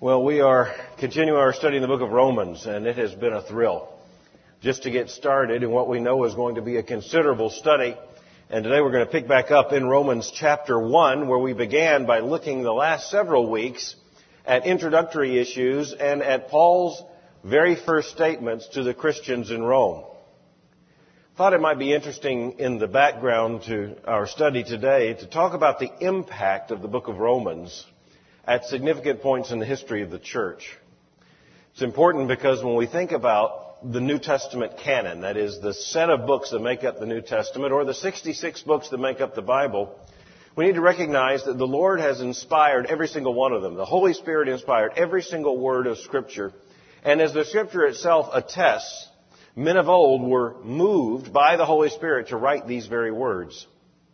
Well, we are continuing our study in the book of Romans, and it has been a thrill just to get started in what we know is going to be a considerable study. And today we're going to pick back up in Romans chapter 1, where we began by looking the last several weeks at introductory issues and at Paul's very first statements to the Christians in Rome. Thought it might be interesting in the background to our study today to talk about the impact of the book of Romans at significant points in the history of the church. It's important because when we think about the New Testament canon, that is the set of books that make up the New Testament, or the 66 books that make up the Bible, we need to recognize that the Lord has inspired every single one of them. The Holy Spirit inspired every single word of Scripture. And as the Scripture itself attests, men of old were moved by the Holy Spirit to write these very words.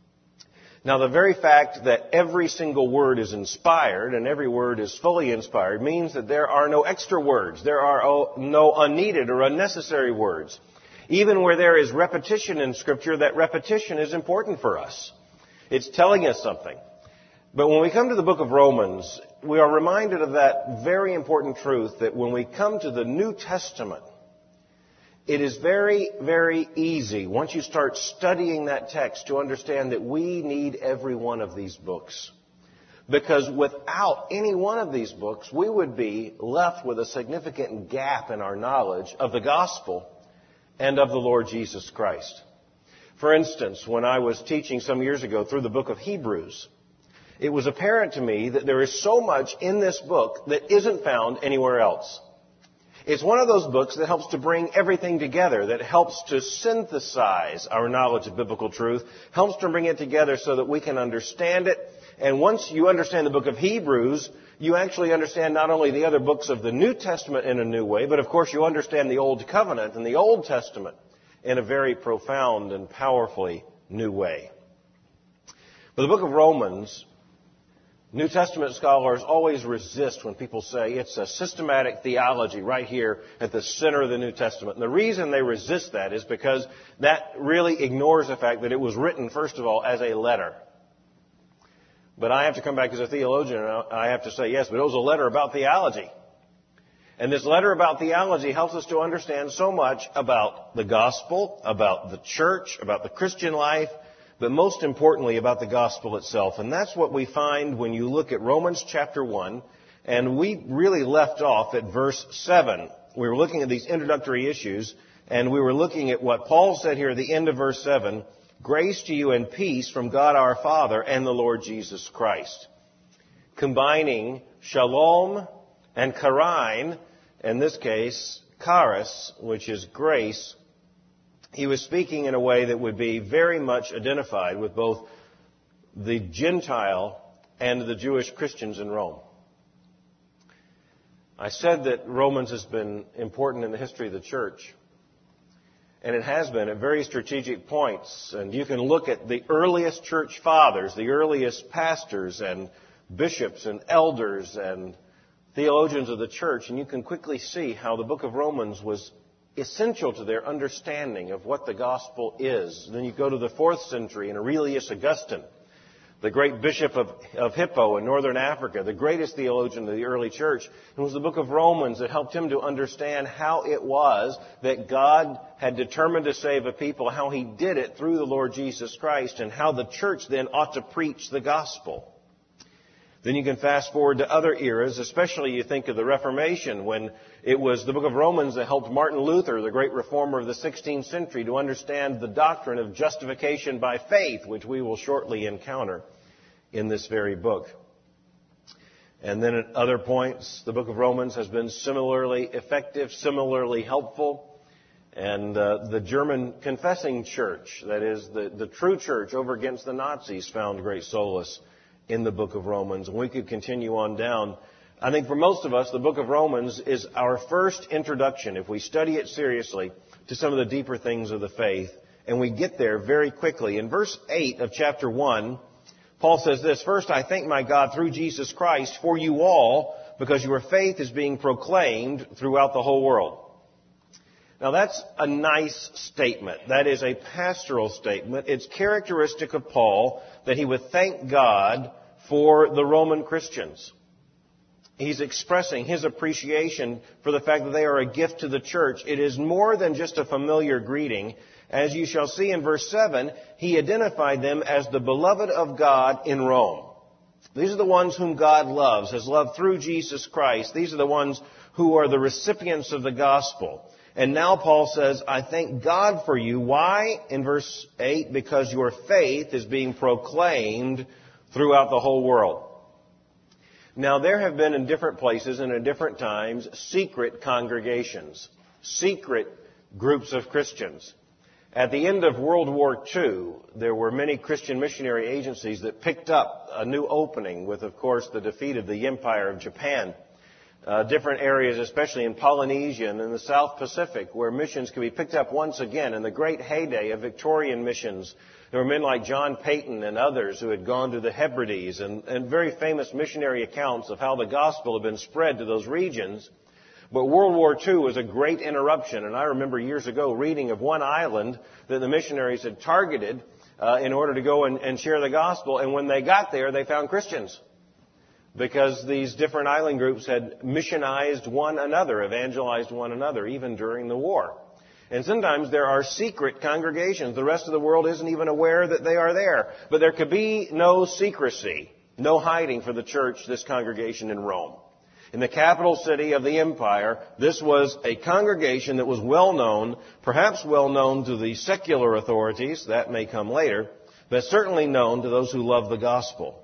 Now, the very fact that every single word is inspired and every word is fully inspired means that there are no extra words. There are no unneeded or unnecessary words. Even where there is repetition in Scripture, that repetition is important for us. It's telling us something. But when we come to the book of Romans, we are reminded of that very important truth that when we come to the New Testament, it is very, very easy, once you start studying that text, to understand that we need every one of these books. Because without any one of these books, we would be left with a significant gap in our knowledge of the gospel and of the Lord Jesus Christ. For instance, when I was teaching some years ago through the book of Hebrews, it was apparent to me that there is so much in this book that isn't found anywhere else. It's one of those books that helps to bring everything together, that helps to synthesize our knowledge of biblical truth, helps to bring it together so that we can understand it. And once you understand the book of Hebrews, you actually understand not only the other books of the New Testament in a new way, but of course you understand the Old Covenant and the Old Testament in a very profound and powerfully new way. But the book of Romans, New Testament scholars always resist when people say it's a systematic theology right here at the center of the New Testament. And the reason they resist that is because that really ignores the fact that it was written, first of all, as a letter. But I have to come back as a theologian and I have to say, yes, but it was a letter about theology. And this letter about theology helps us to understand so much about the gospel, about the church, about the Christian life, but most importantly about the gospel itself. And that's what we find when you look at Romans chapter 1. And we really left off at verse 7. We were looking at these introductory issues, and we were looking at what Paul said here at the end of verse 7. Grace to you and peace from God our Father and the Lord Jesus Christ. Combining shalom and charein, in this case, charis, which is grace. He was speaking in a way that would be very much identified with both the Gentile and the Jewish Christians in Rome. I said that Romans has been important in the history of the church. And it has been at very strategic points. And you can look at the earliest church fathers, the earliest pastors and bishops and elders and theologians of the church, and you can quickly see how the book of Romans was essential to their understanding of what the gospel is. Then you go to the 4th century and Aurelius Augustine, the great bishop of Hippo in northern Africa, the greatest theologian of the early church. It was the book of Romans that helped him to understand how it was that God had determined to save a people, how He did it through the Lord Jesus Christ, and how the church then ought to preach the gospel. Then you can fast forward to other eras, especially you think of the Reformation, when it was the book of Romans that helped Martin Luther, the great reformer of the 16th century, to understand the doctrine of justification by faith, which we will shortly encounter in this very book. And then at other points, the book of Romans has been similarly effective, similarly helpful. And the German confessing church, that is the true church over against the Nazis, found great solace in the book of Romans. And we could continue on down. I think for most of us, the book of Romans is our first introduction, if we study it seriously, to some of the deeper things of the faith. And we get there very quickly. In verse 8 of chapter 1, Paul says this, First, I thank my God through Jesus Christ for you all, because your faith is being proclaimed throughout the whole world. Now that's a nice statement. That is a pastoral statement. It's characteristic of Paul that he would thank God for the Roman Christians. he's expressing his appreciation for the fact that they are a gift to the church. It is more than just a familiar greeting. As you shall see in verse 7, he identified them as the beloved of God in Rome. These are the ones whom God loves, has loved through Jesus Christ. These are the ones who are the recipients of the gospel. And now Paul says, I thank God for you. Why? In verse 8, because your faith is being proclaimed throughout the whole world. Now there have been in different places and at different times secret congregations, secret groups of Christians. At the end of World War II, there were many Christian missionary agencies that picked up a new opening with, of course, the defeat of the Empire of Japan. Different areas, especially in Polynesia and in the South Pacific, where missions could be picked up once again in the great heyday of Victorian missions. There were men like John Peyton and others who had gone to the Hebrides and very famous missionary accounts of how the gospel had been spread to those regions. But World War II was a great interruption, and I remember years ago reading of one island that the missionaries had targeted in order to go and share the gospel, and when they got there, they found Christians. Because these different island groups had missionized one another, evangelized one another, even during the war. And sometimes there are secret congregations. The rest of the world isn't even aware that they are there. But there could be no secrecy, no hiding for the church, this congregation in Rome. In the capital city of the empire, this was a congregation that was well known, perhaps well known to the secular authorities, that may come later, but certainly known to those who love the gospel.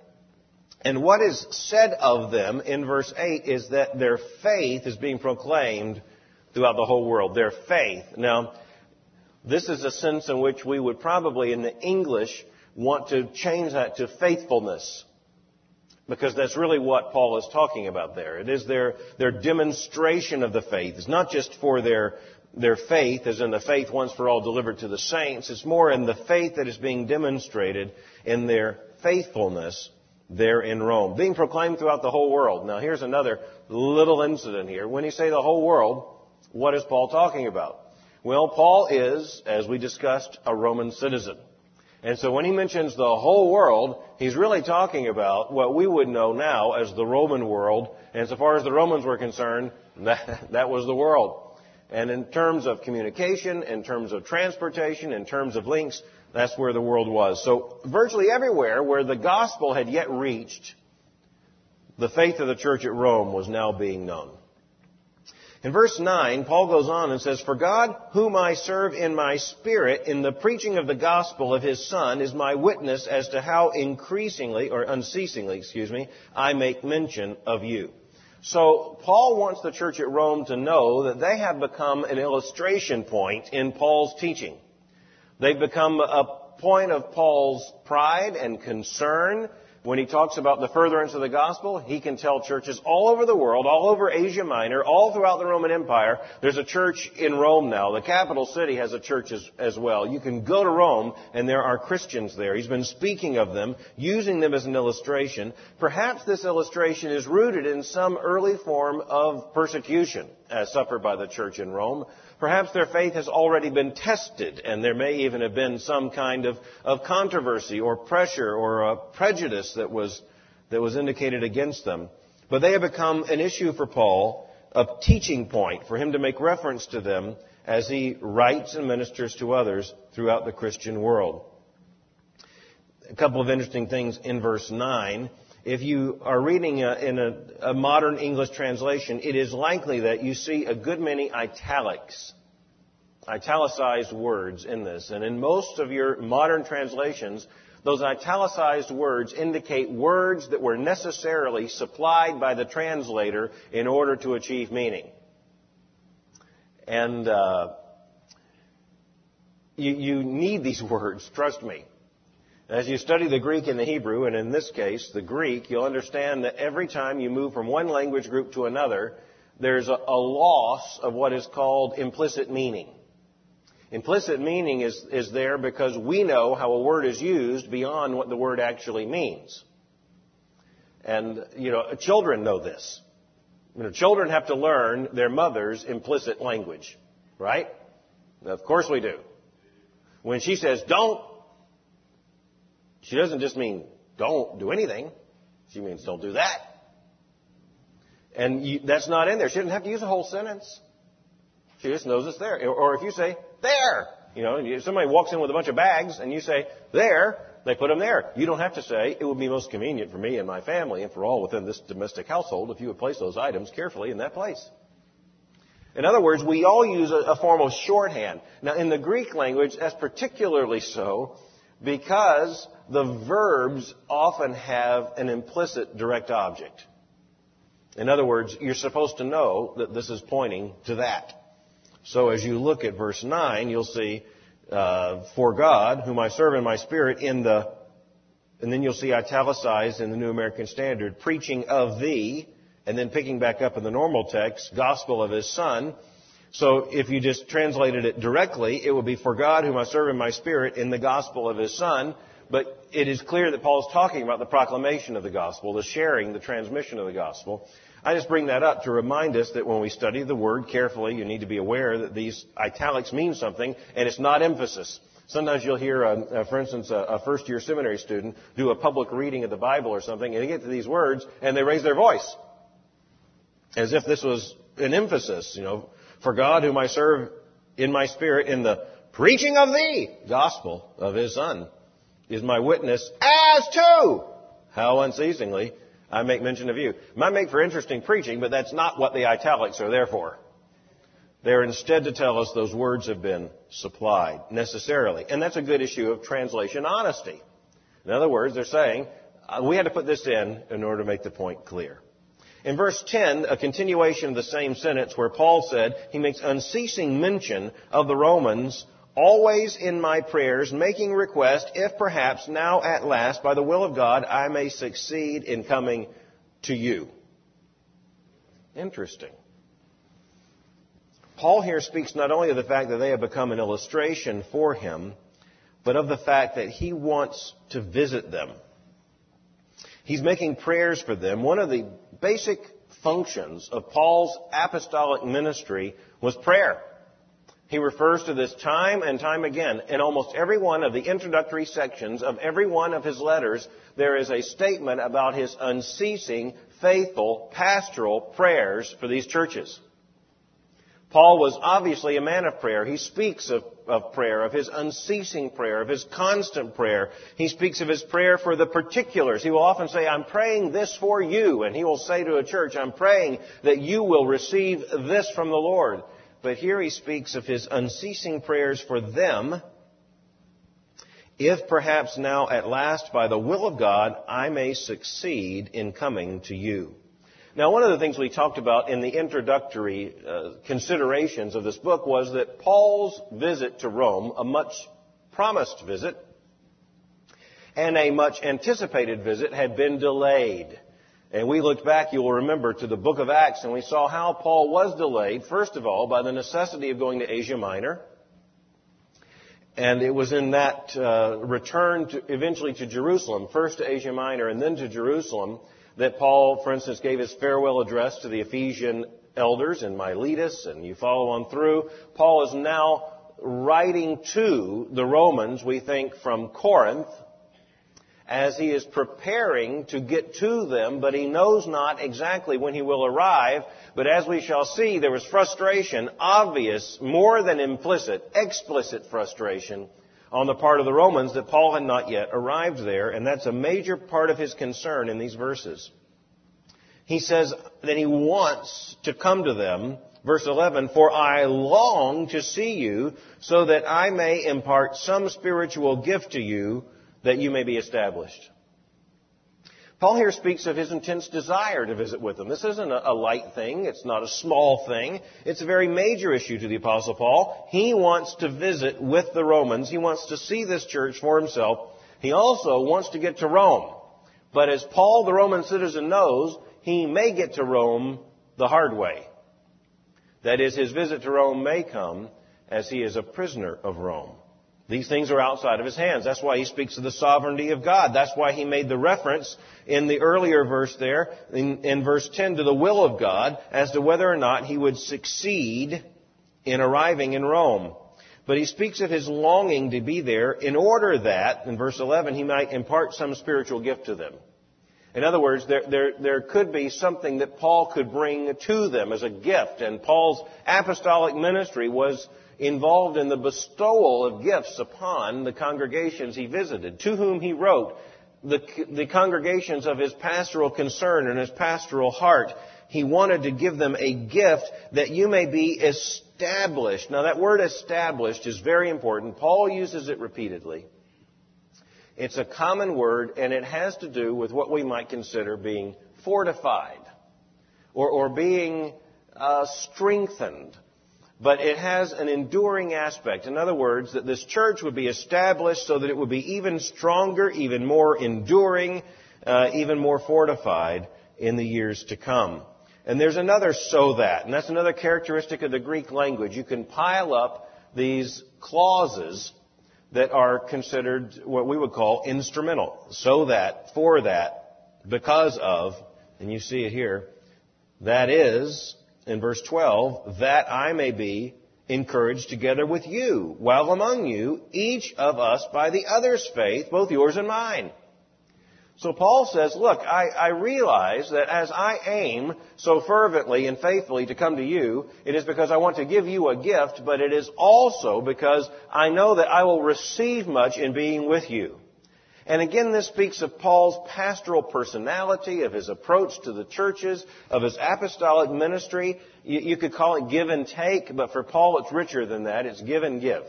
And what is said of them in verse 8 is that their faith is being proclaimed throughout the whole world. Their faith. Now, this is a sense in which we would probably in the English want to change that to faithfulness. Because that's really what Paul is talking about there. It is their demonstration of the faith. It's not just for their faith, as in the faith once for all delivered to the saints. It's more in the faith that is being demonstrated in their faithfulness there in Rome. Being proclaimed throughout the whole world. Now here's another little incident here. When you say the whole world, what is Paul talking about? Well, Paul is, as we discussed, a Roman citizen. And so when he mentions the whole world, he's really talking about what we would know now as the Roman world. And so far as the Romans were concerned, that was the world. And in terms of communication, in terms of transportation, in terms of links, that's where the world was. So virtually everywhere where the gospel had yet reached, the faith of the church at Rome was now being known. In verse 9, Paul goes on and says, For God, whom I serve in my spirit in the preaching of the gospel of his Son, is my witness as to how unceasingly, I make mention of you. So Paul wants the church at Rome to know that they have become an illustration point in Paul's teaching. They've become a point of Paul's pride and concern. When he talks about the furtherance of the gospel, he can tell churches all over the world, all over Asia Minor, all throughout the Roman Empire. There's a church in Rome now. The capital city has a church as well. You can go to Rome, and there are Christians there. He's been speaking of them, using them as an illustration. Perhaps this illustration is rooted in some early form of persecution as suffered by the church in Rome. Perhaps their faith has already been tested, and there may even have been some kind of controversy or pressure or prejudice that was indicated against them. But they have become an issue for Paul, a teaching point for him to make reference to them as he writes and ministers to others throughout the Christian world. A couple of interesting things in verse 9. If you are reading in a modern English translation, it is likely that you see a good many italicized words in this. And in most of your modern translations, those italicized words indicate words that were necessarily supplied by the translator in order to achieve meaning. And you need these words, trust me. As you study the Greek and the Hebrew, and in this case, the Greek, you'll understand that every time you move from one language group to another, there's a loss of what is called implicit meaning. Implicit meaning is there because we know how a word is used beyond what the word actually means. And, children know this. Children have to learn their mother's implicit language, right? Of course we do. When she says, don't, she doesn't just mean don't do anything. She means don't do that. And that's not in there. She doesn't have to use a whole sentence. She just knows it's there. Or if you say, there, somebody walks in with a bunch of bags and you say, there, they put them there. You don't have to say, it would be most convenient for me and my family and for all within this domestic household if you would place those items carefully in that place. In other words, we all use a form of shorthand. Now, in the Greek language, that's particularly so because the verbs often have an implicit direct object. In other words, you're supposed to know that this is pointing to that. So as you look at verse 9, you'll see, for God, whom I serve in my spirit, and then you'll see italicized in the New American Standard, preaching of thee, and then picking back up in the normal text, gospel of his Son. So if you just translated it directly, it would be for God, whom I serve in my spirit, in the gospel of his Son. But it is clear that Paul is talking about the proclamation of the gospel, the sharing, the transmission of the gospel. I just bring that up to remind us that when we study the word carefully, you need to be aware that these italics mean something, and it's not emphasis. Sometimes you'll hear, for instance, a first-year seminary student do a public reading of the Bible or something, and they get to these words, and they raise their voice, as if this was an emphasis, for God, whom I serve in my spirit, in the preaching of thee, gospel of his Son, is my witness, as to how unceasingly I make mention of you. It might make for interesting preaching, but that's not what the italics are there for. They're instead to tell us those words have been supplied necessarily. And that's a good issue of translation honesty. In other words, they're saying, we had to put this in order to make the point clear. In verse 10, a continuation of the same sentence where Paul said, he makes unceasing mention of the Romans, always in my prayers, making request, if perhaps now at last, by the will of God, I may succeed in coming to you. Interesting. Paul here speaks not only of the fact that they have become an illustration for him, but of the fact that he wants to visit them. He's making prayers for them. One of the basic functions of Paul's apostolic ministry was prayer. He refers to this time and time again. In almost every one of the introductory sections of every one of his letters, there is a statement about his unceasing, faithful, pastoral prayers for these churches. Paul was obviously a man of prayer. He speaks of prayer, of his unceasing prayer, of his constant prayer. He speaks of his prayer for the particulars. He will often say, I'm praying this for you. And he will say to a church, I'm praying that you will receive this from the Lord. But here he speaks of his unceasing prayers for them, if perhaps now at last by the will of God I may succeed in coming to you. Now, one of the things we talked about in the introductory considerations of this book was that Paul's visit to Rome, a much promised visit and a much anticipated visit, had been delayed. And we looked back, you will remember, to the book of Acts, and we saw how Paul was delayed, first of all, by the necessity of going to Asia Minor. And it was in that return eventually to Jerusalem, first to Asia Minor and then to Jerusalem, that Paul, for instance, gave his farewell address to the Ephesian elders in Miletus, and you follow on through. Paul is now writing to the Romans, we think, from Corinth, as he is preparing to get to them, but he knows not exactly when he will arrive. But as we shall see, there was frustration, obvious, more than implicit, explicit frustration on the part of the Romans that Paul had not yet arrived there, and that's a major part of his concern in these verses. He says that he wants to come to them. Verse 11, for I long to see you so that I may impart some spiritual gift to you that you may be established. Paul here speaks of his intense desire to visit with them. This isn't a light thing. It's not a small thing. It's a very major issue to the Apostle Paul. He wants to visit with the Romans. He wants to see this church for himself. He also wants to get to Rome. But as Paul, the Roman citizen, knows, he may get to Rome the hard way. That is, his visit to Rome may come as he is a prisoner of Rome. These things are outside of his hands. That's why he speaks of the sovereignty of God. That's why he made the reference in the earlier verse there, in verse 10, to the will of God as to whether or not he would succeed in arriving in Rome. But he speaks of his longing to be there in order that, in verse 11, he might impart some spiritual gift to them. In other words, there could be something that Paul could bring to them as a gift. And Paul's apostolic ministry was involved in the bestowal of gifts upon the congregations he visited, to whom he wrote. The congregations of his pastoral concern and his pastoral heart, he wanted to give them a gift that you may be established. Now that word established is very important. Paul uses it repeatedly. It's a common word, and it has to do with what we might consider being fortified or being strengthened. But it has an enduring aspect. In other words, that this church would be established so that it would be even stronger, even more enduring, even more fortified in the years to come. And there's another "so that," and that's another characteristic of the Greek language. You can pile up these clauses that are considered what we would call instrumental. So that, for that, because of, and you see it here, that is, in verse 12, that I may be encouraged together with you, while among you, each of us by the other's faith, both yours and mine. So Paul says, look, I realize that as I aim so fervently and faithfully to come to you, it is because I want to give you a gift, but it is also because I know that I will receive much in being with you. And again, this speaks of Paul's pastoral personality, of his approach to the churches, of his apostolic ministry. You could call it give and take, but for Paul it's richer than that. It's give and give.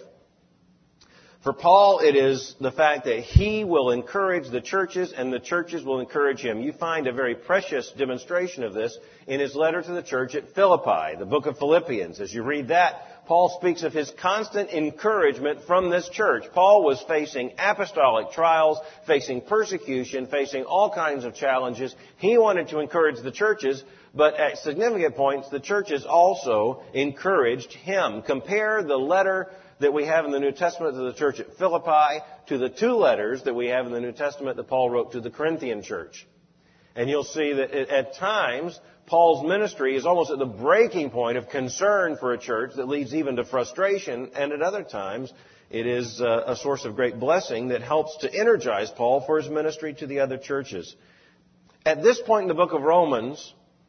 For Paul, it is the fact that he will encourage the churches and the churches will encourage him. You find a very precious demonstration of this in his letter to the church at Philippi, the book of Philippians. As you read that, Paul speaks of his constant encouragement from this church. Paul was facing apostolic trials, facing persecution, facing all kinds of challenges. He wanted to encourage the churches, but at significant points, the churches also encouraged him. Compare the letter that we have in the New Testament to the church at Philippi to the two letters that we have in the New Testament that Paul wrote to the Corinthian church. And you'll see that at times, Paul's ministry is almost at the breaking point of concern for a church that leads even to frustration, and at other times, it is a source of great blessing that helps to energize Paul for his ministry to the other churches. At this point in the book of Romans,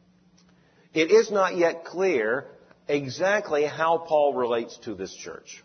it is not yet clear exactly how Paul relates to this church.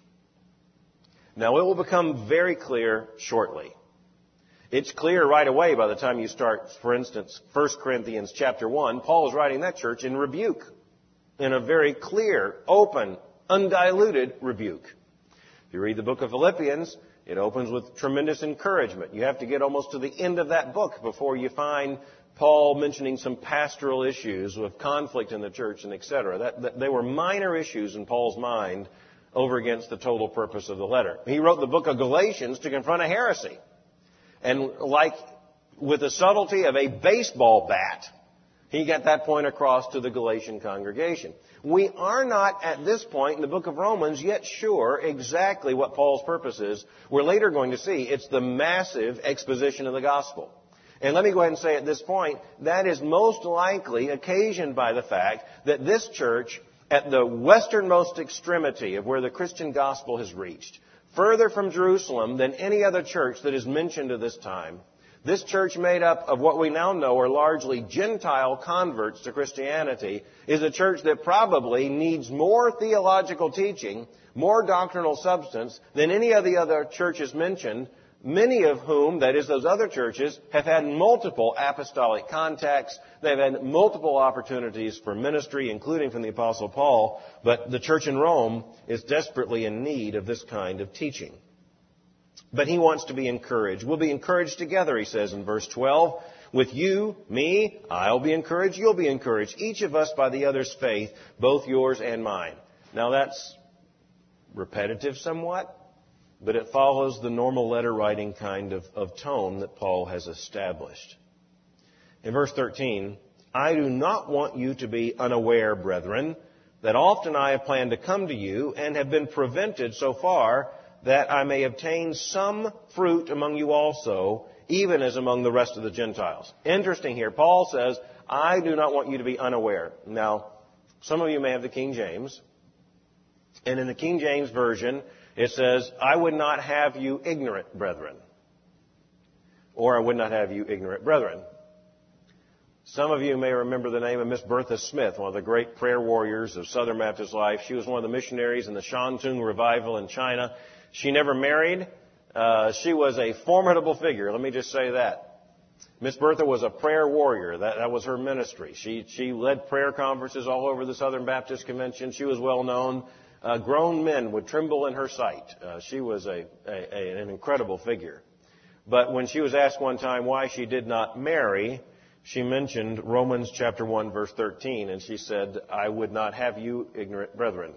Now, it will become very clear shortly. It's clear right away by the time you start, for instance, 1 Corinthians chapter 1. Paul is writing that church in rebuke, in a very clear, open, undiluted rebuke. If you read the book of Philippians, it opens with tremendous encouragement. You have to get almost to the end of that book before you find Paul mentioning some pastoral issues with conflict in the church and etc. They were minor issues in Paul's mind over against the total purpose of the letter. He wrote the book of Galatians to confront a heresy. And like with the subtlety of a baseball bat, he got that point across to the Galatian congregation. We are not at this point in the book of Romans yet sure exactly what Paul's purpose is. We're later going to see it's the massive exposition of the gospel. And let me go ahead and say at this point, that is most likely occasioned by the fact that this church, at the westernmost extremity of where the Christian gospel has reached, further from Jerusalem than any other church that is mentioned at this time, this church made up of what we now know are largely Gentile converts to Christianity, is a church that probably needs more theological teaching, more doctrinal substance than any of the other churches mentioned, many of whom, that is those other churches, have had multiple apostolic contacts. They've had multiple opportunities for ministry, including from the Apostle Paul. But the church in Rome is desperately in need of this kind of teaching. But he wants to be encouraged. We'll be encouraged together, he says in verse 12. With you, me, I'll be encouraged, you'll be encouraged. Each of us by the other's faith, both yours and mine. Now that's repetitive somewhat, but it follows the normal letter writing kind of tone that Paul has established. In verse 13, I do not want you to be unaware, brethren, that often I have planned to come to you and have been prevented so far that I may obtain some fruit among you also, even as among the rest of the Gentiles. Interesting here. Paul says, I do not want you to be unaware. Now, some of you may have the King James. And in the King James Version, it says, I would not have you ignorant, brethren. Or I would not have you ignorant, brethren. Some of you may remember the name of Miss Bertha Smith, one of the great prayer warriors of Southern Baptist life. She was one of the missionaries in the Shantung revival in China. She never married. She was a formidable figure, let me just say that. Miss Bertha was a prayer warrior. That was her ministry. She led prayer conferences all over the Southern Baptist Convention. She was well known. Grown men would tremble in her sight. She was an incredible figure. But when she was asked one time why she did not marry, she mentioned Romans chapter 1, verse 13, and she said, "I would not have you ignorant brethren."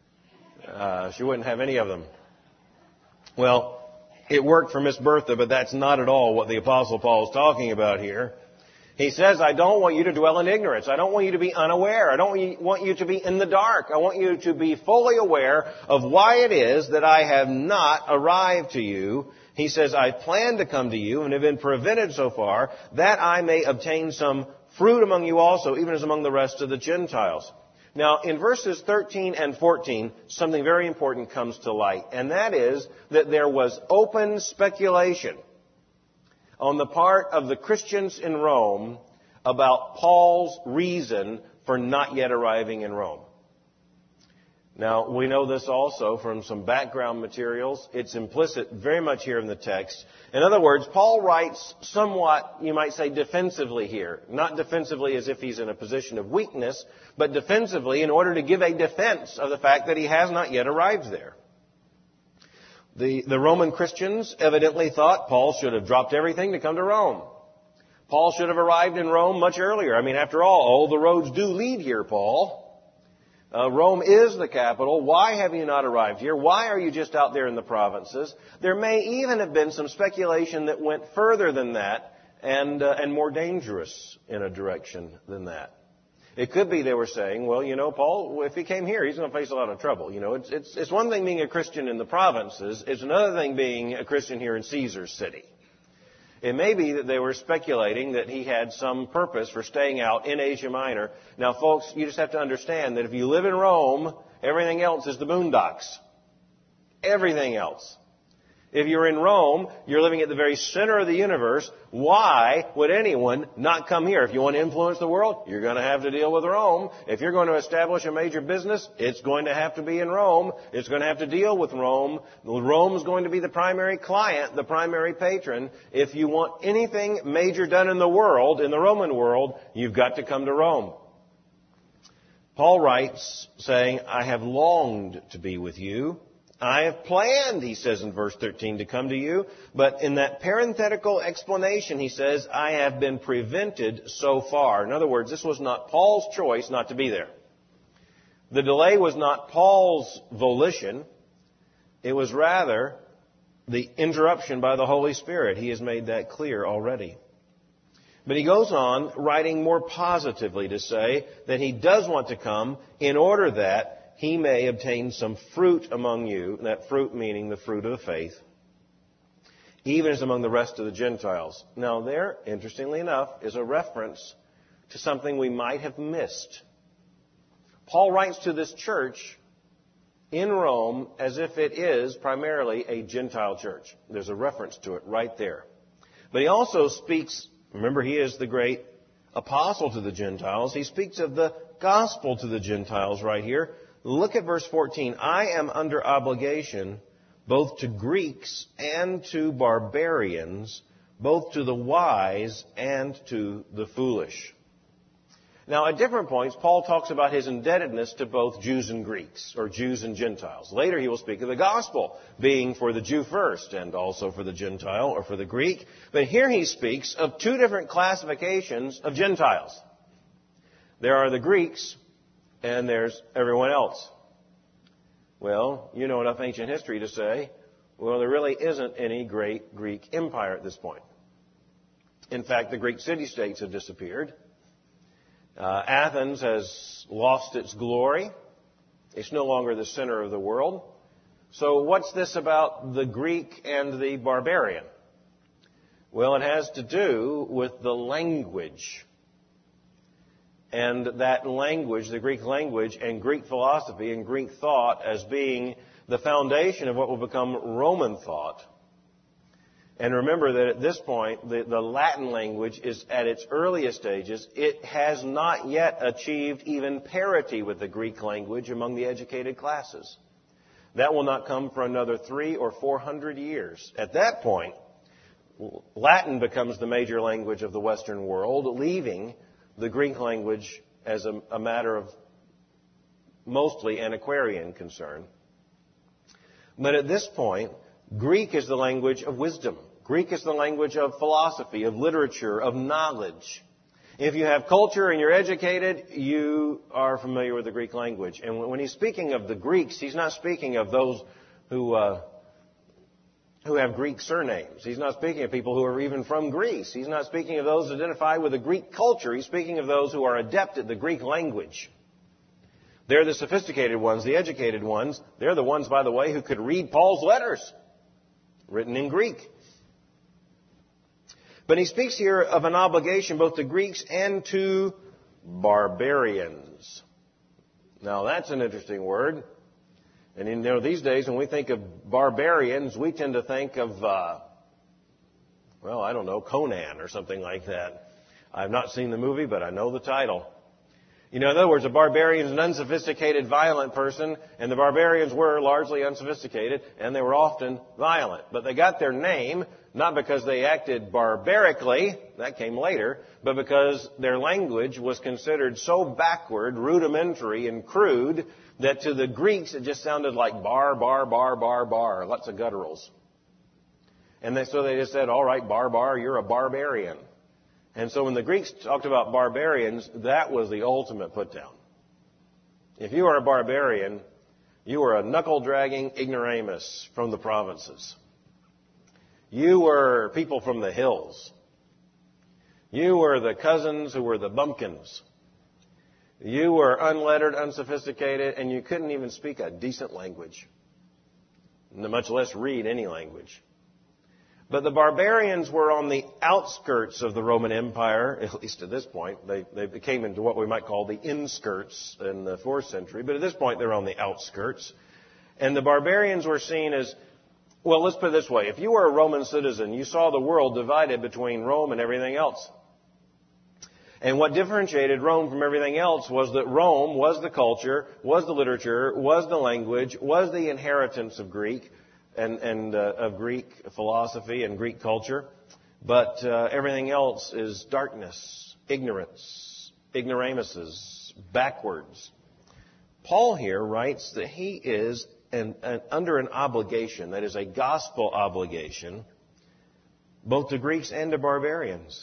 She wouldn't have any of them. Well, it worked for Miss Bertha, but that's not at all what the Apostle Paul is talking about here. He says, I don't want you to dwell in ignorance. I don't want you to be unaware. I don't want you to be in the dark. I want you to be fully aware of why it is that I have not arrived to you. He says, I plan to come to you and have been prevented so far that I may obtain some fruit among you also, even as among the rest of the Gentiles. Now, in verses 13 and 14, something very important comes to light, and that is that there was open speculation on the part of the Christians in Rome about Paul's reason for not yet arriving in Rome. Now, we know this also from some background materials. It's implicit very much here in the text. In other words, Paul writes somewhat, you might say, defensively here. Not defensively as if he's in a position of weakness, but defensively in order to give a defense of the fact that he has not yet arrived there. The Roman Christians evidently thought Paul should have dropped everything to come to Rome. Paul should have arrived in Rome much earlier. I mean, after all the roads do lead here, Paul. Rome is the capital. Why have you not arrived here? Why are you just out there in the provinces? There may even have been some speculation that went further than that and more dangerous in a direction than that. It could be they were saying, well, Paul, if he came here, he's going to face a lot of trouble. It's one thing being a Christian in the provinces. It's another thing being a Christian here in Caesar's city. It may be that they were speculating that he had some purpose for staying out in Asia Minor. Now, folks, you just have to understand that if you live in Rome, everything else is the boondocks. Everything else. If you're in Rome, you're living at the very center of the universe. Why would anyone not come here? If you want to influence the world, you're going to have to deal with Rome. If you're going to establish a major business, it's going to have to be in Rome. It's going to have to deal with Rome. Rome is going to be the primary client, the primary patron. If you want anything major done in the world, in the Roman world, you've got to come to Rome. Paul writes, saying, I have longed to be with you. I have planned, he says in verse 13, to come to you. But in that parenthetical explanation, he says, I have been prevented so far. In other words, this was not Paul's choice not to be there. The delay was not Paul's volition. It was rather the interruption by the Holy Spirit. He has made that clear already. But he goes on, writing more positively to say that he does want to come in order that he may obtain some fruit among you, that fruit meaning the fruit of the faith, even as among the rest of the Gentiles. Now there, interestingly enough, is a reference to something we might have missed. Paul writes to this church in Rome as if it is primarily a Gentile church. There's a reference to it right there. But he also speaks, remember he is the great apostle to the Gentiles, he speaks of the gospel to the Gentiles right here. Look at verse 14. I am under obligation both to Greeks and to barbarians, both to the wise and to the foolish. Now, at different points, Paul talks about his indebtedness to both Jews and Greeks, or Jews and Gentiles. Later, he will speak of the gospel being for the Jew first and also for the Gentile or for the Greek. But here he speaks of two different classifications of Gentiles. There are the Greeks, and there's everyone else. Well, you know enough ancient history to say, well, there really isn't any great Greek empire at this point. In fact, the Greek city-states have disappeared. Athens has lost its glory. It's no longer the center of the world. So what's this about the Greek and the barbarian? Well, it has to do with the language. And that language, the Greek language and Greek philosophy and Greek thought as being the foundation of what will become Roman thought. And remember that at this point, the Latin language is at its earliest stages. It has not yet achieved even parity with the Greek language among the educated classes. That will not come for another 300 or 400 years. At that point, Latin becomes the major language of the Western world, leaving the Greek language as a matter of mostly antiquarian concern. But at this point, Greek is the language of wisdom. Greek is the language of philosophy, of literature, of knowledge. If you have culture and you're educated, you are familiar with the Greek language. And when he's speaking of the Greeks, he's not speaking of those who have Greek surnames. He's not speaking of people who are even from Greece. He's not speaking of those identified with the Greek culture. He's speaking of those who are adept at the Greek language. They're the sophisticated ones, the educated ones. They're the ones, by the way, who could read Paul's letters, written in Greek. But he speaks here of an obligation both to Greeks and to barbarians. Now, that's an interesting word. And these days when we think of barbarians, we tend to think of, Conan or something like that. I've not seen the movie, but I know the title. In other words, a barbarian is an unsophisticated, violent person, and the barbarians were largely unsophisticated, and they were often violent. But they got their name not because they acted barbarically, that came later, but because their language was considered so backward, rudimentary, and crude that to the Greeks it just sounded like bar, bar, bar, bar, bar, lots of gutturals. And so they just said, all right, bar, you're a barbarian. And so when the Greeks talked about barbarians, that was the ultimate put down. If you were a barbarian, you were a knuckle-dragging ignoramus from the provinces. You were people from the hills. You were the cousins who were the bumpkins. You were unlettered, unsophisticated, and you couldn't even speak a decent language, much less read any language. But the barbarians were on the outskirts of the Roman Empire, at least at this point. They became into what we might call the inskirts in the 4th century. But at this point, they're on the outskirts. And the barbarians were seen as, well, let's put it this way. If you were a Roman citizen, you saw the world divided between Rome and everything else. And what differentiated Rome from everything else was that Rome was the culture, was the literature, was the language, was the inheritance of Greek, and of Greek philosophy and Greek culture. But everything else is darkness, ignorance, ignoramuses, backwards. Paul here writes that he is under an obligation, that is a gospel obligation, both to Greeks and to barbarians.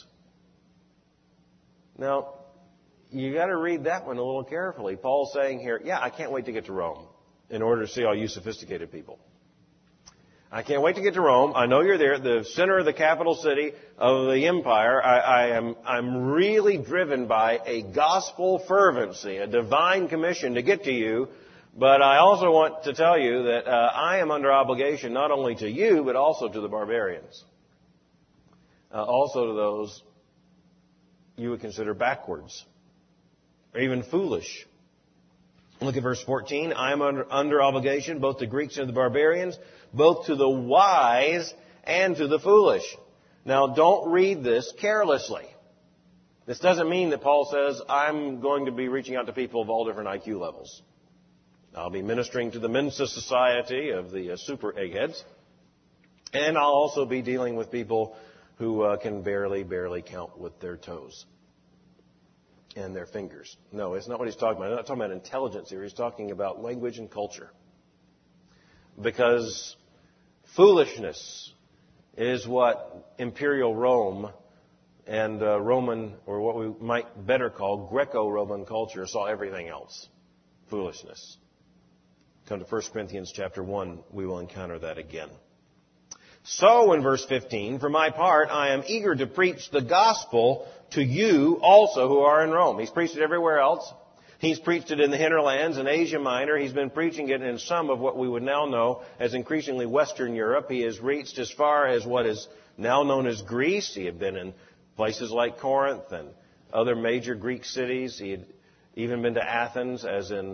Now, you got to read that one a little carefully. Paul's saying here, I can't wait to get to Rome in order to see all you sophisticated people. I can't wait to get to Rome. I know you're there at the center of the capital city of the empire. I'm really driven by a gospel fervency, a divine commission to get to you. But I also want to tell you that I am under obligation not only to you, but also to the barbarians. Also to those you would consider backwards or even foolish. Look at verse 14. I am under obligation both to Greeks and the barbarians, both to the wise and to the foolish. Now, don't read this carelessly. This doesn't mean that Paul says, I'm going to be reaching out to people of all different IQ levels. I'll be ministering to the Mensa Society of the super eggheads. And I'll also be dealing with people who can barely count with their toes and their fingers. No, it's not what he's talking about. He's not talking about intelligence here. He's talking about language and culture. Because foolishness is what imperial Rome and Roman, or what we might better call Greco-Roman culture, saw everything else. Foolishness. Come to 1 Corinthians chapter 1, we will encounter that again. So, in verse 15, for my part, I am eager to preach the gospel to you also who are in Rome. He's preached it everywhere else. He's preached it in the hinterlands, in Asia Minor. He's been preaching it in some of what we would now know as increasingly Western Europe. He has reached as far as what is now known as Greece. He had been in places like Corinth and other major Greek cities. He had even been to Athens, as in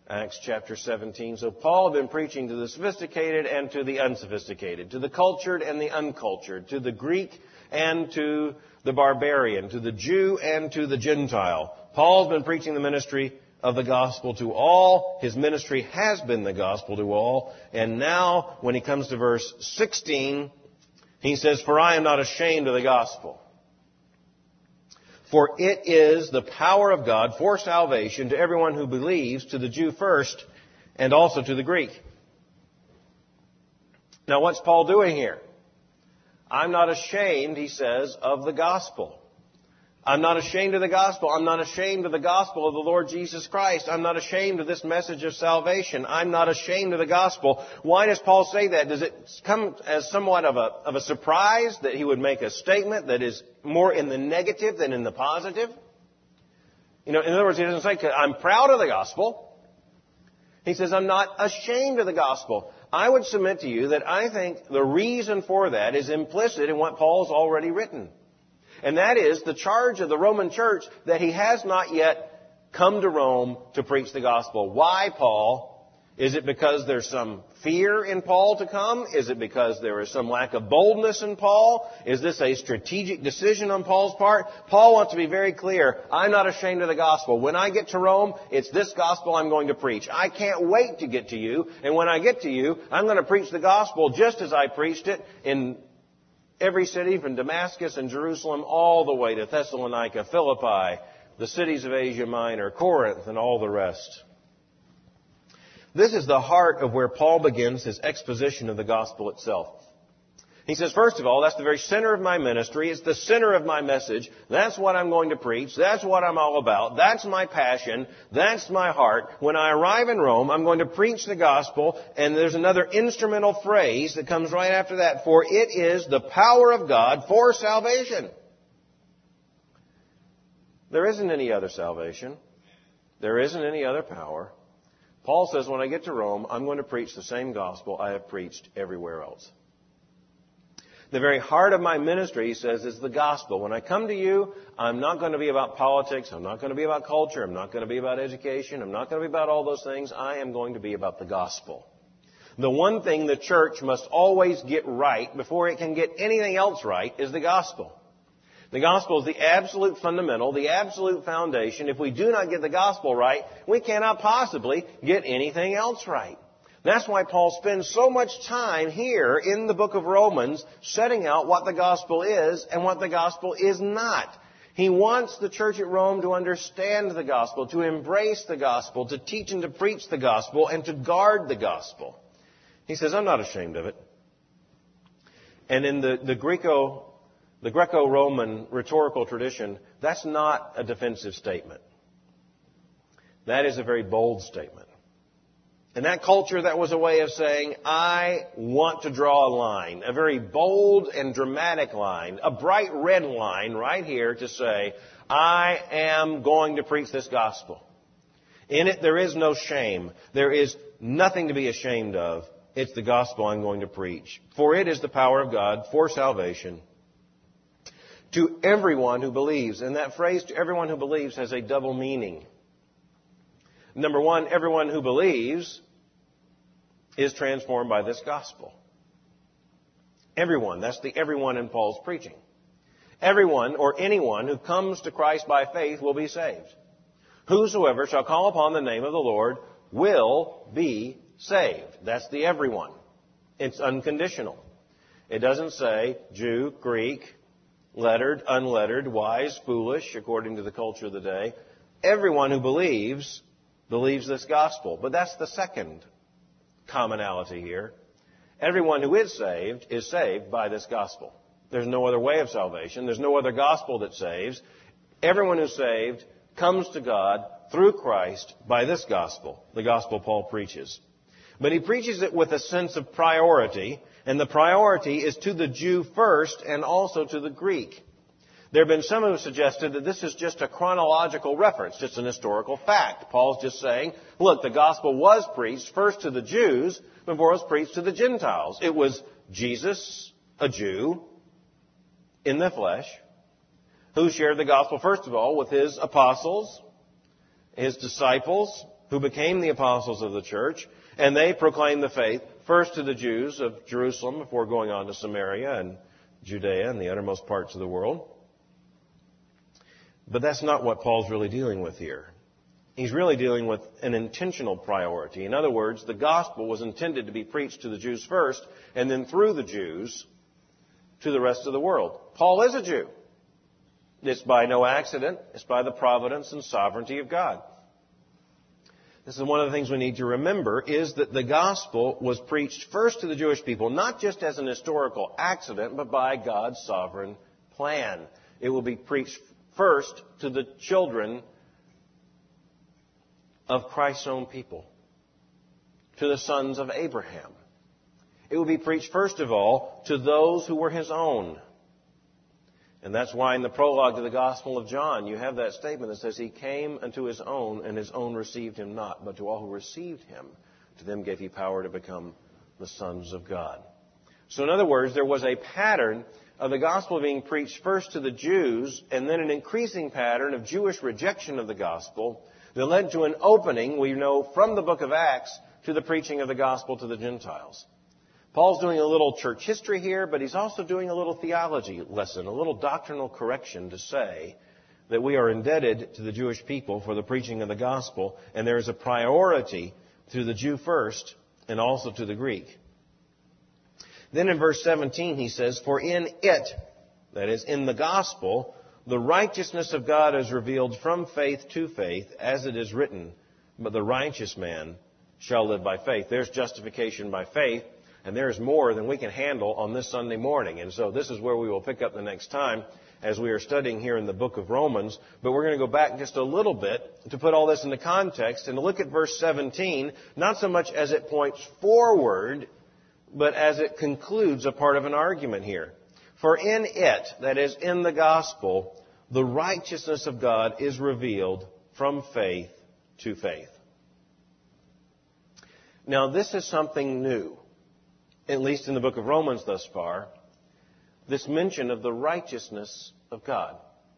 Acts chapter 17. So Paul had been preaching to the sophisticated and to the unsophisticated, to the cultured and the uncultured, to the Greek and to the barbarian, to the Jew and to the Gentile. Paul's been preaching the ministry of the gospel to all. His ministry has been the gospel to all. And now, when he comes to verse 16, he says, "For I am not ashamed of the gospel. For it is the power of God for salvation to everyone who believes, to the Jew first, and also to the Greek." Now, what's Paul doing here? I'm not ashamed, he says, of the gospel. I'm not ashamed of the gospel. I'm not ashamed of the gospel of the Lord Jesus Christ. I'm not ashamed of this message of salvation. I'm not ashamed of the gospel. Why does Paul say that? Does it come as somewhat of a surprise that he would make a statement that is more in the negative than in the positive? In other words, he doesn't say, "I'm proud of the gospel." He says, "I'm not ashamed of the gospel." I would submit to you that I think the reason for that is implicit in what Paul's already written. And that is the charge of the Roman church that he has not yet come to Rome to preach the gospel. Why, Paul? Is it because there's some fear in Paul to come? Is it because there is some lack of boldness in Paul? Is this a strategic decision on Paul's part? Paul wants to be very clear. I'm not ashamed of the gospel. When I get to Rome, it's this gospel I'm going to preach. I can't wait to get to you. And when I get to you, I'm going to preach the gospel just as I preached it in every city from Damascus and Jerusalem all the way to Thessalonica, Philippi, the cities of Asia Minor, Corinth, and all the rest. This is the heart of where Paul begins his exposition of the gospel itself. He says, first of all, that's the very center of my ministry. It's the center of my message. That's what I'm going to preach. That's what I'm all about. That's my passion. That's my heart. When I arrive in Rome, I'm going to preach the gospel. And there's another instrumental phrase that comes right after that. For it is the power of God for salvation. There isn't any other salvation. There isn't any other power. Paul says, when I get to Rome, I'm going to preach the same gospel I have preached everywhere else. The very heart of my ministry, he says, is the gospel. When I come to you, I'm not going to be about politics. I'm not going to be about culture. I'm not going to be about education. I'm not going to be about all those things. I am going to be about the gospel. The one thing the church must always get right before it can get anything else right is the gospel. The gospel is the absolute fundamental, the absolute foundation. If we do not get the gospel right, we cannot possibly get anything else right. That's why Paul spends so much time here in the book of Romans setting out what the gospel is and what the gospel is not. He wants the church at Rome to understand the gospel, to embrace the gospel, to teach and to preach the gospel, and to guard the gospel. He says, I'm not ashamed of it. And in the Greco-Roman rhetorical tradition, that's not a defensive statement. That is a very bold statement. In that culture, that was a way of saying, I want to draw a line, a very bold and dramatic line, a bright red line right here to say, I am going to preach this gospel. In it, there is no shame. There is nothing to be ashamed of. It's the gospel I'm going to preach. For it is the power of God for salvation to everyone who believes. And that phrase, to everyone who believes, has a double meaning. Number one, everyone who believes is transformed by this gospel. Everyone. That's the everyone in Paul's preaching. Everyone or anyone who comes to Christ by faith will be saved. Whosoever shall call upon the name of the Lord will be saved. That's the everyone. It's unconditional. It doesn't say Jew, Greek, lettered, unlettered, wise, foolish, according to the culture of the day. Everyone who believes this gospel. But that's the second commonality here. Everyone who is saved by this gospel. There's no other way of salvation. There's no other gospel that saves. Everyone who's saved comes to God through Christ by this gospel, the gospel Paul preaches. But he preaches it with a sense of priority, and the priority is to the Jew first and also to the Greek. There have been some who suggested that this is just a chronological reference, just an historical fact. Paul's just saying, look, the gospel was preached first to the Jews before it was preached to the Gentiles. It was Jesus, a Jew, in the flesh, who shared the gospel, first of all, with his apostles, his disciples, who became the apostles of the church, and they proclaimed the faith first to the Jews of Jerusalem before going on to Samaria and Judea and the uttermost parts of the world. But that's not what Paul's really dealing with here. He's really dealing with an intentional priority. In other words, the gospel was intended to be preached to the Jews first, and then through the Jews to the rest of the world. Paul is a Jew. It's by no accident. It's by the providence and sovereignty of God. This is one of the things we need to remember, is that the gospel was preached first to the Jewish people, not just as an historical accident, but by God's sovereign plan. It will be preached first to the children of Christ's own people, to the sons of Abraham. It will be preached first of all to those who were his own. And that's why in the prologue to the Gospel of John, you have that statement that says, he came unto his own, and his own received him not. But to all who received him, to them gave he power to become the sons of God. So in other words, there was a pattern of the gospel being preached first to the Jews, and then an increasing pattern of Jewish rejection of the gospel that led to an opening, we know from the book of Acts, to the preaching of the gospel to the Gentiles. Paul's doing a little church history here, but he's also doing a little theology lesson, a little doctrinal correction to say that we are indebted to the Jewish people for the preaching of the gospel, and there is a priority to the Jew first and also to the Greek. Then in verse 17 he says, for in it, that is, in the gospel, the righteousness of God is revealed from faith to faith, as it is written, but the righteous man shall live by faith. There's justification by faith. And there's more than we can handle on this Sunday morning. And so this is where we will pick up the next time as we are studying here in the book of Romans. But we're going to go back just a little bit to put all this into context and to look at verse 17, not so much as it points forward, but as it concludes a part of an argument here. For in it, that is, in the gospel, the righteousness of God is revealed from faith to faith. Now, this is something new. At least in the book of Romans thus far, this mention of the righteousness of God.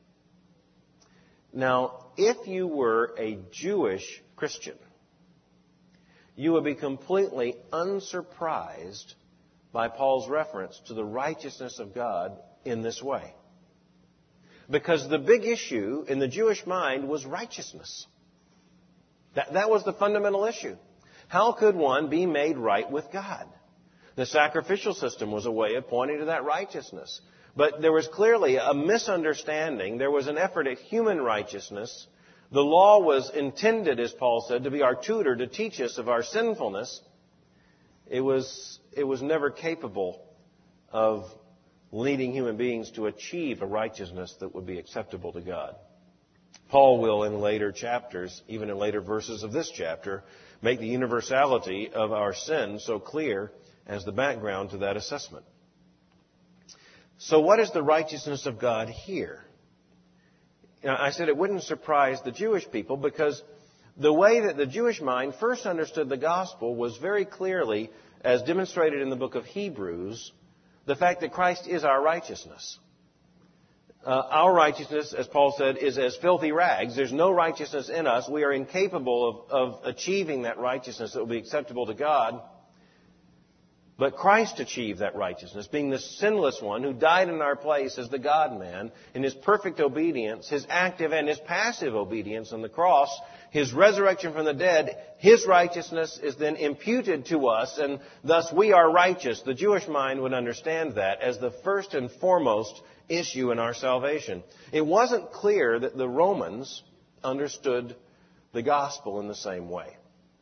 Now, if you were a Jewish Christian, you would be completely unsurprised by Paul's reference to the righteousness of God in this way. Because the big issue in the Jewish mind was righteousness. That was the fundamental issue. How could one be made right with God? The sacrificial system was a way of pointing to that righteousness. But there was clearly a misunderstanding. There was an effort at human righteousness. The law was intended, as Paul said, to be our tutor, to teach us of our sinfulness. It was never capable of leading human beings to achieve a righteousness that would be acceptable to God. Paul will, in later chapters, even in later verses of this chapter, make the universality of our sin so clear as the background to that assessment. So what is the righteousness of God here? Now, I said it wouldn't surprise the Jewish people because the way that the Jewish mind first understood the gospel was very clearly, as demonstrated in the book of Hebrews, the fact that Christ is our righteousness. Our righteousness, as Paul said, is as filthy rags. There's no righteousness in us. We are incapable of achieving that righteousness that will be acceptable to God. But Christ achieved that righteousness, being the sinless one who died in our place as the God-man in his perfect obedience, his active and his passive obedience on the cross, his resurrection from the dead. His righteousness is then imputed to us, and thus we are righteous. The Jewish mind would understand that as the first and foremost issue in our salvation. It wasn't clear that the Romans understood the gospel in the same way.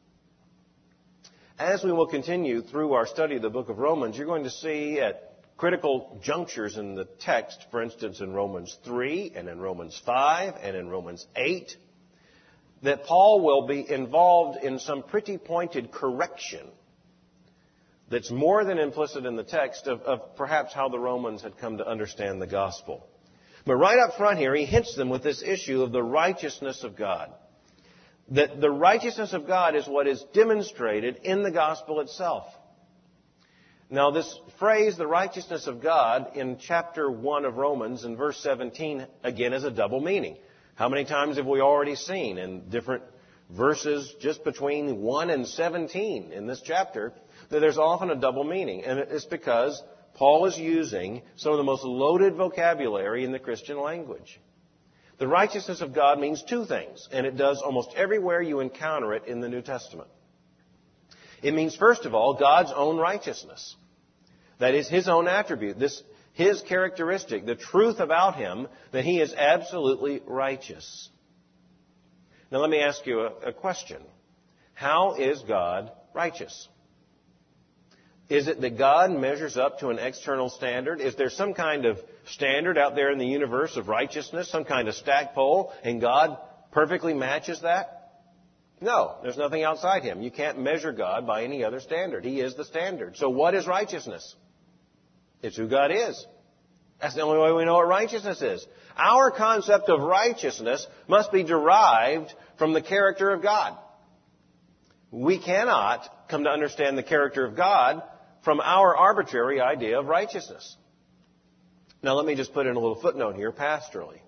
As we will continue through our study of the book of Romans, you're going to see at critical junctures in the text, for instance in Romans 3 and in Romans 5 and in Romans 8, that Paul will be involved in some pretty pointed correction that's more than implicit in the text of perhaps how the Romans had come to understand the gospel. But right up front here, he hits them with this issue of the righteousness of God. That the righteousness of God is what is demonstrated in the gospel itself. Now, this phrase, the righteousness of God, in chapter 1 of Romans, in verse 17, again, is a double meaning. How many times have we already seen in different verses just between 1 and 17 in this chapter, that there's often a double meaning. And it's because Paul is using some of the most loaded vocabulary in the Christian language. The righteousness of God means two things, and it does almost everywhere you encounter it in the New Testament. It means, first of all, God's own righteousness. That is His own attribute, His characteristic, the truth about Him, that He is absolutely righteous. Now let me ask you a question. How is God righteous? Is it that God measures up to an external standard? Is there some kind of standard out there in the universe of righteousness, some kind of stackpole, and God perfectly matches that? No, there's nothing outside Him. You can't measure God by any other standard. He is the standard. So what is righteousness? It's who God is. That's the only way we know what righteousness is. Our concept of righteousness must be derived from the character of God. We cannot come to understand the character of God from our arbitrary idea of righteousness. Now let me just put in a little footnote here, pastorally.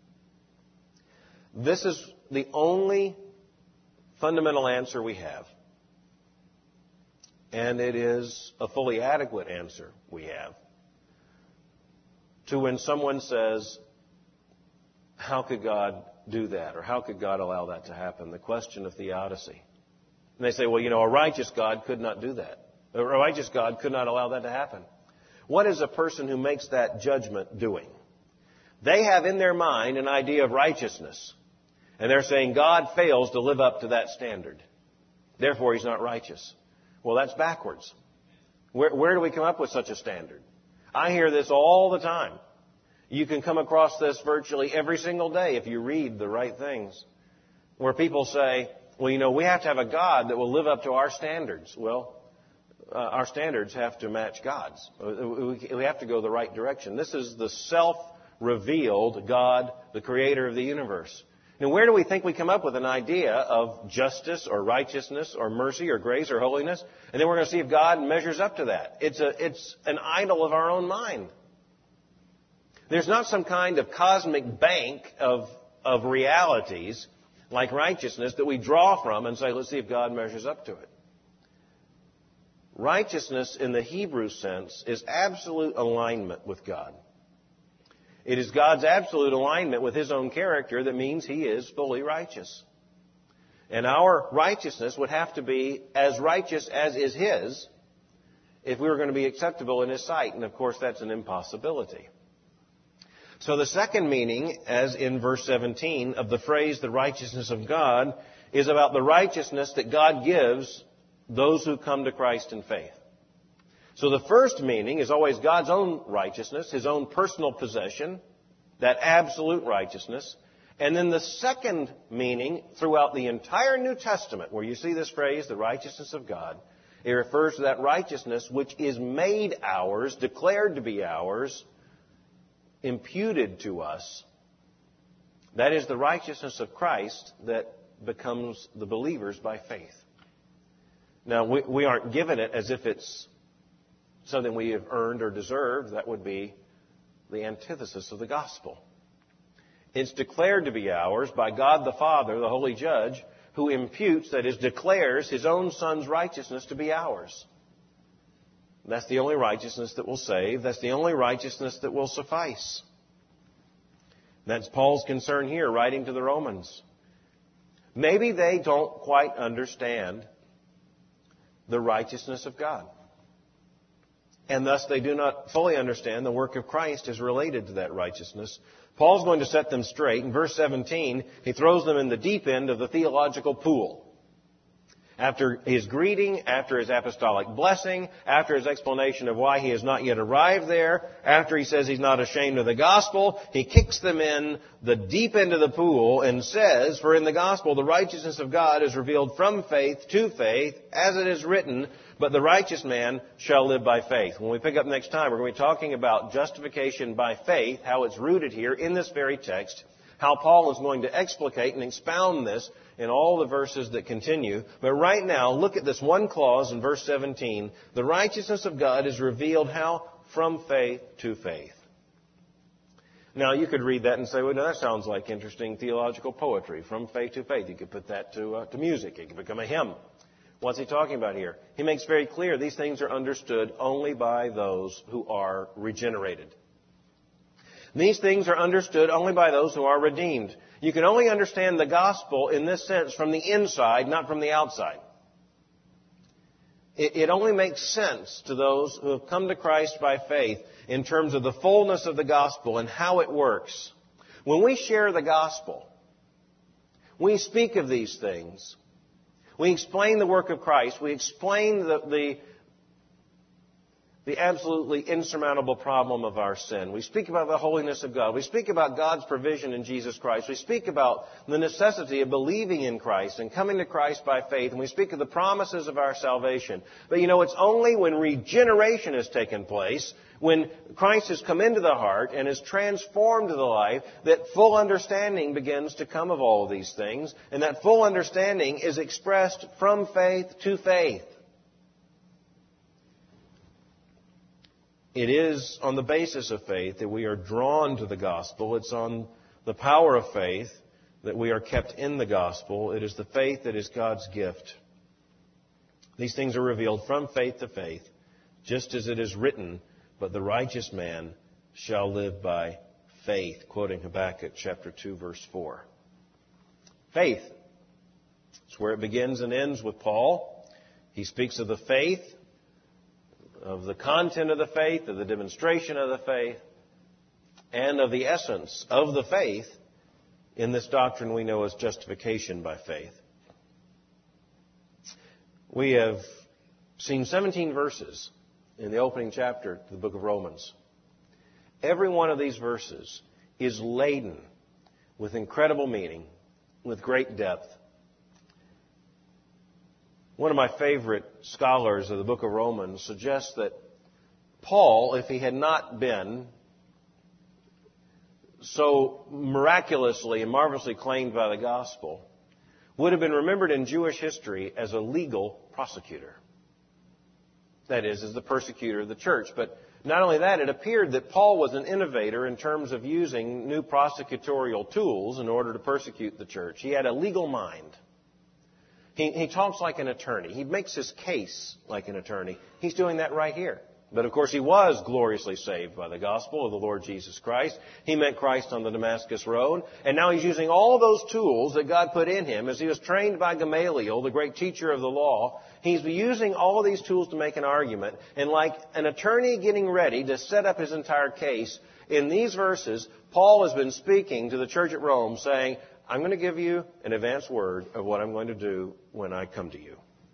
This is the only fundamental answer we have. And it is a fully adequate answer we have to when someone says, how could God do that? Or how could God allow that to happen? The question of theodicy. And they say, well, a righteous God could not do that. A righteous God could not allow that to happen. What is a person who makes that judgment doing? They have in their mind an idea of righteousness. And they're saying God fails to live up to that standard. Therefore, He's not righteous. Well, that's backwards. Where do we come up with such a standard? I hear this all the time. You can come across this virtually every single day if you read the right things. Where people say, well, we have to have a God that will live up to our standards. Well, our standards have to match God's. We have to go the right direction. This is the self-revealed God, the creator of the universe. Now, where do we think we come up with an idea of justice or righteousness or mercy or grace or holiness? And then we're going to see if God measures up to that. It's an idol of our own mind. There's not some kind of cosmic bank of realities like righteousness that we draw from and say, let's see if God measures up to it. Righteousness in the Hebrew sense is absolute alignment with God. It is God's absolute alignment with His own character that means He is fully righteous. And our righteousness would have to be as righteous as is His if we were going to be acceptable in His sight. And of course, that's an impossibility. So the second meaning, as in verse 17, of the phrase, the righteousness of God, is about the righteousness that God gives those who come to Christ in faith. So the first meaning is always God's own righteousness, His own personal possession, that absolute righteousness. And then the second meaning throughout the entire New Testament, where you see this phrase, the righteousness of God, it refers to that righteousness which is made ours, declared to be ours, imputed to us. That is the righteousness of Christ that becomes the believers by faith. Now, we aren't given it as if it's something we have earned or deserved. That would be the antithesis of the gospel. It's declared to be ours by God the Father, the Holy Judge, who imputes, that is, declares His own Son's righteousness to be ours. That's the only righteousness that will save. That's the only righteousness that will suffice. That's Paul's concern here, writing to the Romans. Maybe they don't quite understand the righteousness of God. And thus they do not fully understand the work of Christ as related to that righteousness. Paul's going to set them straight. In verse 17, he throws them in the deep end of the theological pool. After his greeting, after his apostolic blessing, after his explanation of why he has not yet arrived there, after he says he's not ashamed of the gospel, he kicks them in the deep end of the pool and says, for in the gospel the righteousness of God is revealed from faith to faith, as it is written, but the righteous man shall live by faith. When we pick up next time, we're going to be talking about justification by faith, how it's rooted here in this very text, how Paul is going to explicate and expound this in all the verses that continue. But right now, look at this one clause in verse 17. The righteousness of God is revealed how? From faith to faith. Now, you could read that and say, well, no, that sounds like interesting theological poetry, from faith to faith. You could put that to music. It could become a hymn. What's he talking about here? He makes very clear these things are understood only by those who are regenerated. These things are understood only by those who are redeemed. You can only understand the gospel in this sense from the inside, not from the outside. It only makes sense to those who have come to Christ by faith in terms of the fullness of the gospel and how it works. When we share the gospel, we speak of these things. We explain the work of Christ. We explain the absolutely insurmountable problem of our sin. We speak about the holiness of God. We speak about God's provision in Jesus Christ. We speak about the necessity of believing in Christ and coming to Christ by faith. And we speak of the promises of our salvation. But it's only when regeneration has taken place, when Christ has come into the heart and has transformed the life, that full understanding begins to come of all of these things. And that full understanding is expressed from faith to faith. It is on the basis of faith that we are drawn to the gospel. It's on the power of faith that we are kept in the gospel. It is the faith that is God's gift. These things are revealed from faith to faith, just as it is written, but the righteous man shall live by faith, quoting Habakkuk chapter 2, verse 4. Faith. It's where it begins and ends with Paul. He speaks of the faith, of the content of the faith, of the demonstration of the faith, and of the essence of the faith in this doctrine we know as justification by faith. We have seen 17 verses in the opening chapter to the book of Romans. Every one of these verses is laden with incredible meaning, with great depth. One of my favorite scholars of the book of Romans suggests that Paul, if he had not been so miraculously and marvelously claimed by the gospel, would have been remembered in Jewish history as a legal prosecutor. That is, as the persecutor of the church. But not only that, it appeared that Paul was an innovator in terms of using new prosecutorial tools in order to persecute the church. He had a legal mind. He talks like an attorney. He makes his case like an attorney. He's doing that right here. But of course, he was gloriously saved by the gospel of the Lord Jesus Christ. He met Christ on the Damascus Road. And now he's using all those tools that God put in him as he was trained by Gamaliel, the great teacher of the law. He's using all of these tools to make an argument. And like an attorney getting ready to set up his entire case, in these verses, Paul has been speaking to the church at Rome saying, I'm going to give you an advance word of what I'm going to do when I come to you.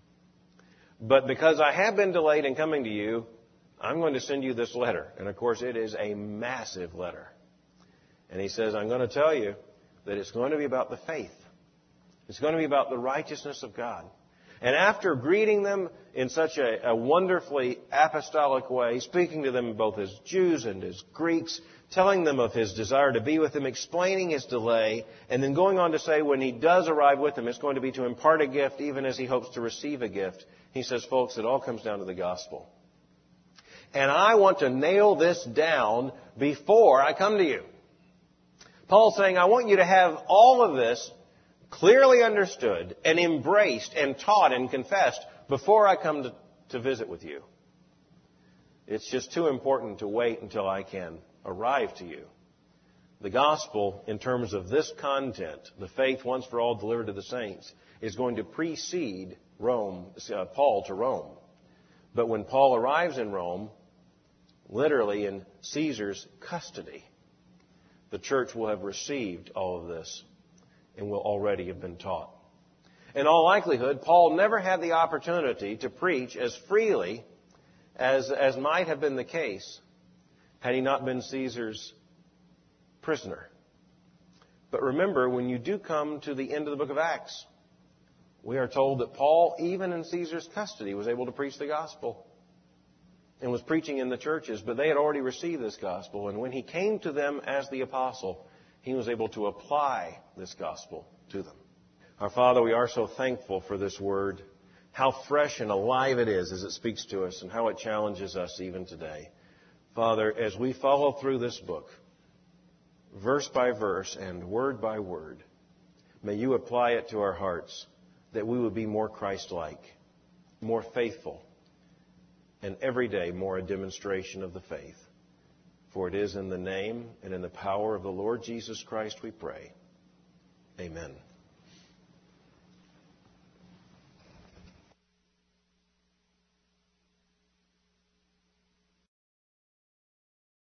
But because I have been delayed in coming to you, I'm going to send you this letter. And of course, it is a massive letter. And he says, I'm going to tell you that it's going to be about the faith. It's going to be about the righteousness of God. And after greeting them in such a wonderfully apostolic way, speaking to them both as Jews and as Greeks, telling them of his desire to be with them, explaining his delay, and then going on to say when he does arrive with them, it's going to be to impart a gift even as he hopes to receive a gift. He says, folks, it all comes down to the gospel. And I want to nail this down before I come to you. Paul's saying, I want you to have all of this clearly understood and embraced and taught and confessed before I come to visit with you. It's just too important to wait until I can arrive to you. The gospel, in terms of this content, the faith once for all delivered to the saints, is going to precede Paul to Rome. But when Paul arrives in Rome, literally in Caesar's custody, the church will have received all of this and will already have been taught. In all likelihood, Paul never had the opportunity to preach as freely as might have been the case had he not been Caesar's prisoner. But remember, when you do come to the end of the book of Acts, we are told that Paul, even in Caesar's custody, was able to preach the gospel and was preaching in the churches, but they had already received this gospel. And when he came to them as the apostle, he was able to apply this gospel to them. Our Father, we are so thankful for this word, how fresh and alive it is as it speaks to us and how it challenges us even today. Father, as we follow through this book, verse by verse and word by word. May you apply it to our hearts that we would be more Christ-like, more faithful, and every day more a demonstration of the faith. For it is in the name and in the power of the Lord Jesus Christ we pray. Amen.